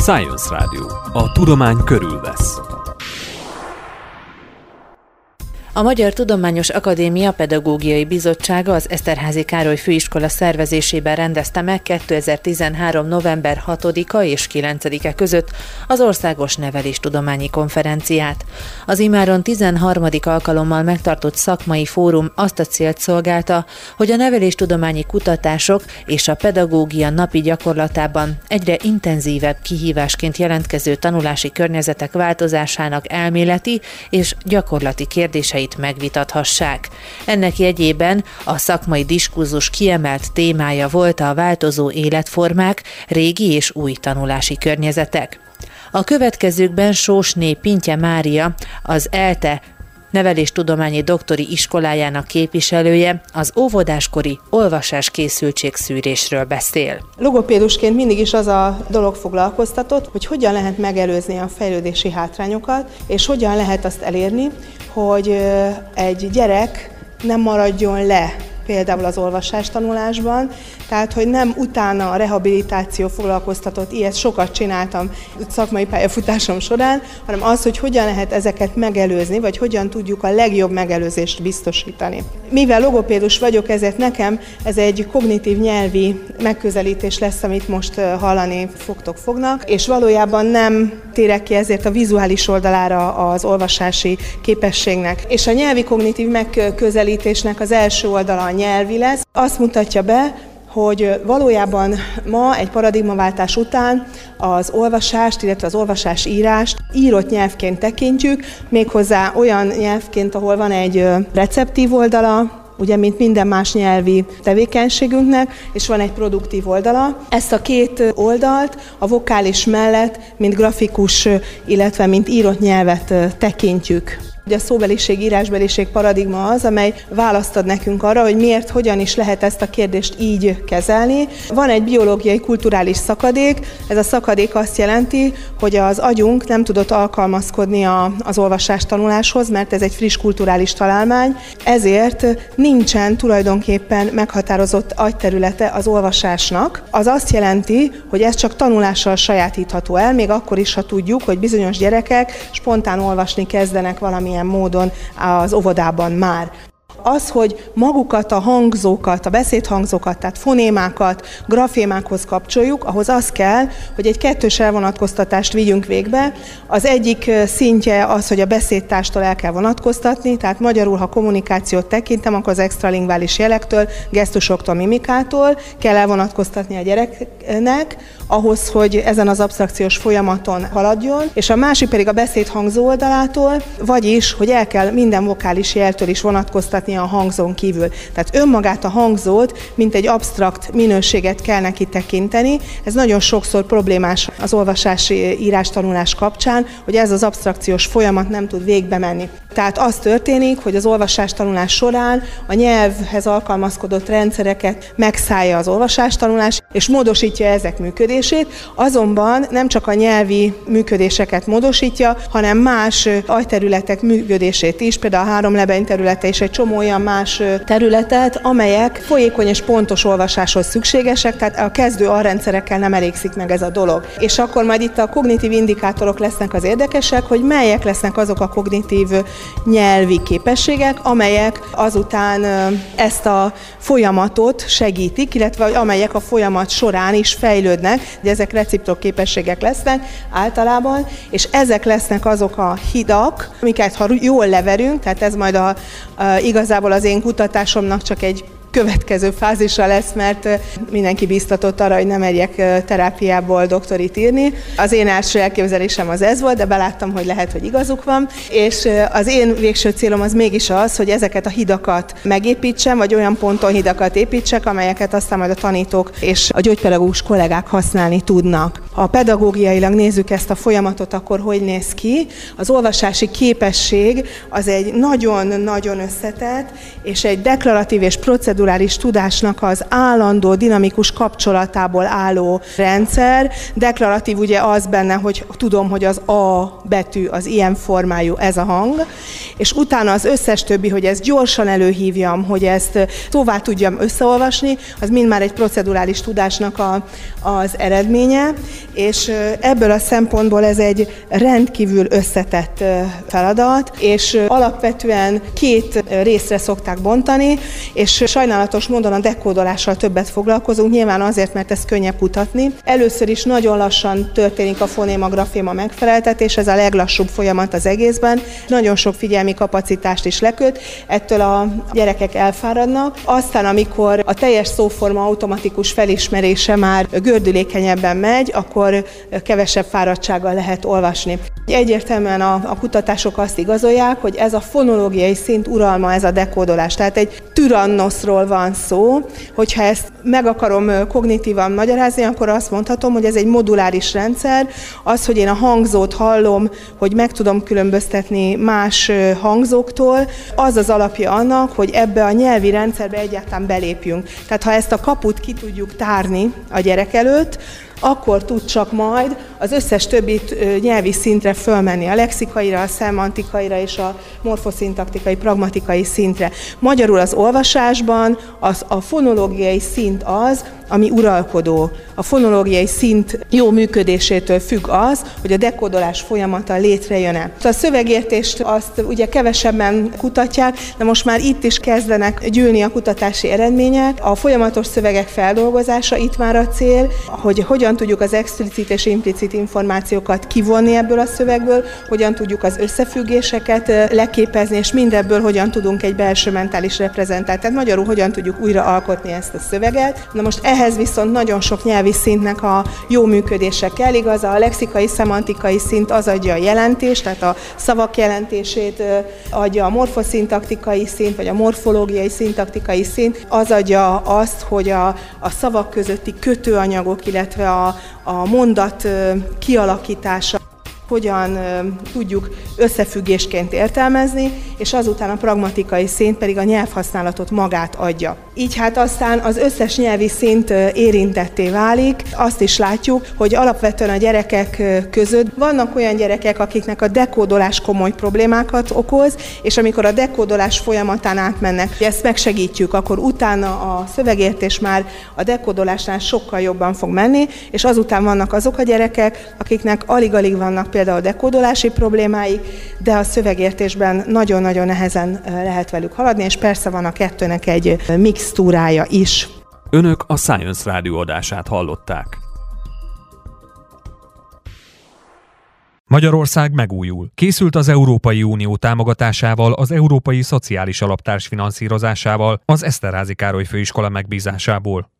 Science Radio. A tudomány körülvesz. A Magyar Tudományos Akadémia Pedagógiai Bizottsága az Eszterházy Károly Főiskola szervezésében rendezte meg 2013. november 6-a és 9-e között az Országos Neveléstudományi Konferenciát. Az immáron 13. alkalommal megtartott szakmai fórum azt a célt szolgálta, hogy a neveléstudományi kutatások és a pedagógia napi gyakorlatában egyre intenzívebb kihívásként jelentkező tanulási környezetek változásának elméleti és gyakorlati kérdéseit megvitathassák. Ennek jegyében a szakmai diskurzus kiemelt témája volt a változó életformák, régi és új tanulási környezetek. A következőkben Sósné Pintje Mária, az ELTE neveléstudományi doktori iskolájának képviselője az óvodáskori olvasáskészültségszűrésről beszél. Logopédusként mindig is az a dolog foglalkoztatott, hogy hogyan lehet megelőzni a fejlődési hátrányokat, és hogyan lehet azt elérni, hogy egy gyerek nem maradjon le például az olvasástanulásban, tehát hogy nem utána a rehabilitáció foglalkoztatott, ilyet sokat csináltam szakmai pályafutásom során, hanem az, hogy hogyan lehet ezeket megelőzni, vagy hogyan tudjuk a legjobb megelőzést biztosítani. Mivel logopédus vagyok, ezért nekem ez egy kognitív nyelvi megközelítés lesz, amit most hallani fognak, és valójában nem térek ki ezért a vizuális oldalára az olvasási képességnek. És a nyelvi kognitív megközelítésnek az első oldala a nyelvi lesz. Azt mutatja be, hogy valójában ma egy paradigmaváltás után az olvasást, illetve az olvasás-írást írott nyelvként tekintjük, méghozzá olyan nyelvként, ahol van egy receptív oldala, ugye, mint minden más nyelvi tevékenységünknek, és van egy produktív oldala. Ezt a két oldalt a vokális mellett, mint grafikus, illetve mint írott nyelvet tekintjük. Ugye a szóbeliség, írásbeliség paradigma az, amely választ ad nekünk arra, hogy miért, hogyan is lehet ezt a kérdést így kezelni. Van egy biológiai, kulturális szakadék. Ez a szakadék azt jelenti, hogy az agyunk nem tudott alkalmazkodni az olvasástanuláshoz, mert ez egy friss kulturális találmány, ezért nincsen tulajdonképpen meghatározott agyterülete az olvasásnak. Az azt jelenti, hogy ez csak tanulással sajátítható el, még akkor is, ha tudjuk, hogy bizonyos gyerekek spontán olvasni kezdenek valamilyen módon az óvodában már. Az, hogy magukat a hangzókat, a beszédhangzókat, tehát fonémákat, grafémákhoz kapcsoljuk, ahhoz az kell, hogy egy kettős elvonatkoztatást vigyünk végbe. Az egyik szintje az, hogy a beszédtárstól el kell vonatkoztatni, tehát magyarul, ha kommunikációt tekintem, akkor az extralingvális jelektől, gesztusoktól, mimikától kell elvonatkoztatni a gyereknek, ahhoz, hogy ezen az absztrakciós folyamaton haladjon, és a másik pedig a beszédhangzó oldalától, vagyis, hogy el kell minden vokális jeltől is vonatkoztatni a hangzón kívül. Tehát önmagát a hangzót, mint egy absztrakt minőséget kell neki tekinteni. Ez nagyon sokszor problémás az olvasási írástanulás kapcsán, hogy ez az absztrakciós folyamat nem tud végbe menni. Tehát az történik, hogy az olvasástanulás során a nyelvhez alkalmazkodott rendszereket megszállja az olvasástanulás, és módosítja ezek működését, azonban nem csak a nyelvi működéseket módosítja, hanem más agyterületek működését is, például a háromlebeny területe és egy csomó olyan más területet, amelyek folyékony és pontos olvasáshoz szükségesek, tehát a kezdő alrendszerekkel nem elégszik meg ez a dolog. És akkor majd itt a kognitív indikátorok lesznek az érdekesek, hogy melyek lesznek azok a kognitív nyelvi képességek, amelyek azután ezt a folyamatot segítik, illetve amelyek a folyamat során is fejlődnek, de ezek receptor képességek lesznek általában, és ezek lesznek azok a hidak, amiket ha jól leverünk, tehát ez majd igazából az én kutatásomnak csak egy következő fázisa lesz, mert mindenki bíztatott arra, hogy nem megyek terápiából doktorit írni. Az én első elképzelésem az ez volt, de beláttam, hogy lehet, hogy igazuk van, és az én végső célom az mégis az, hogy ezeket a hidakat megépítsem, vagy olyan ponton hidakat építsek, amelyeket aztán majd a tanítók és a gyógypedagógus kollégák használni tudnak. Ha pedagógiailag nézzük ezt a folyamatot, akkor hogy néz ki? Az olvasási képesség az egy nagyon-nagyon összetett, és egy deklaratív és procedurális tudásnak az állandó, dinamikus kapcsolatából álló rendszer. Deklaratív ugye az benne, hogy tudom, hogy az A betű az ilyen formájú, ez a hang, és utána az összes többi, hogy ezt gyorsan előhívjam, hogy ezt szóvá tudjam összeolvasni, az mind már egy procedurális tudásnak az eredménye, és ebből a szempontból ez egy rendkívül összetett feladat, és alapvetően 2 részre szokták bontani, és sajnálatos módon a dekódolással többet foglalkozunk, nyilván azért, mert ez könnyebb kutatni. Először is nagyon lassan történik a fonéma-graféma megfeleltetés, ez a leglassúbb folyamat az egészben, nagyon sok figyelmi kapacitást is leköt, ettől a gyerekek elfáradnak. Aztán, amikor a teljes szóforma automatikus felismerése már gördülékenyebben megy, akkor kevesebb fáradtsággal lehet olvasni. Egyértelműen a kutatások azt igazolják, hogy ez a fonológiai szint uralma, ez a dekódolás. Tehát egy tyrannoszról van szó, hogyha ezt meg akarom kognitívan magyarázni, akkor azt mondhatom, hogy ez egy moduláris rendszer, az, hogy én a hangzót hallom, hogy meg tudom különböztetni más hangzóktól, az az alapja annak, hogy ebbe a nyelvi rendszerbe egyáltalán belépjünk. Tehát ha ezt a kaput ki tudjuk tárni a gyerek előtt, akkor tud csak majd az összes többi nyelvi szintre fölmenni, a lexikaira, a szemantikaira és a morfoszintaktikai, pragmatikai szintre. Magyarul az olvasásban a fonológiai szint az, ami uralkodó. A fonológiai szint jó működésétől függ az, hogy a dekódolás folyamata létrejön-e. A szövegértést azt ugye kevesebben kutatják, de most már itt is kezdenek gyűlni a kutatási eredmények. A folyamatos szövegek feldolgozása itt már a cél, hogy hogyan tudjuk az explicit és implicit információkat kivonni ebből a szövegből, hogyan tudjuk az összefüggéseket leképezni, és mindebből hogyan tudunk egy belső mentális reprezentációt, tehát magyarul hogyan tudjuk újra alkotni ezt a szöveget. Na most ehhez viszont nagyon sok nyelvi szintnek a jó működése kell, igaz, a lexikai, szemantikai szint az adja a jelentést, tehát a szavak jelentését adja, a morfoszintaktikai szint, vagy a morfológiai szintaktikai szint, az adja azt, hogy a szavak közötti kötőanyagok, illetve a mondat kialakítása hogyan tudjuk összefüggésként értelmezni, és azután a pragmatikai szint pedig a nyelvhasználatot magát adja. Így hát aztán az összes nyelvi szint érintetté válik. Azt is látjuk, hogy alapvetően a gyerekek között vannak olyan gyerekek, akiknek a dekódolás komoly problémákat okoz, és amikor a dekódolás folyamatán átmennek, hogy ezt megsegítjük, akkor utána a szövegértés már a dekódolásnál sokkal jobban fog menni, és azután vannak azok a gyerekek, akiknek alig-alig vannak például dekódolási problémáik, de a szövegértésben nagyon-nagyon nehezen lehet velük haladni, és persze van a kettőnek egy mixtúrája is. Önök a Science Rádió adását hallották. Magyarország megújul. Készült az Európai Unió támogatásával, az Európai Szociális Alap társfinanszírozásával, az Eszterházy Károly Főiskola megbízásából.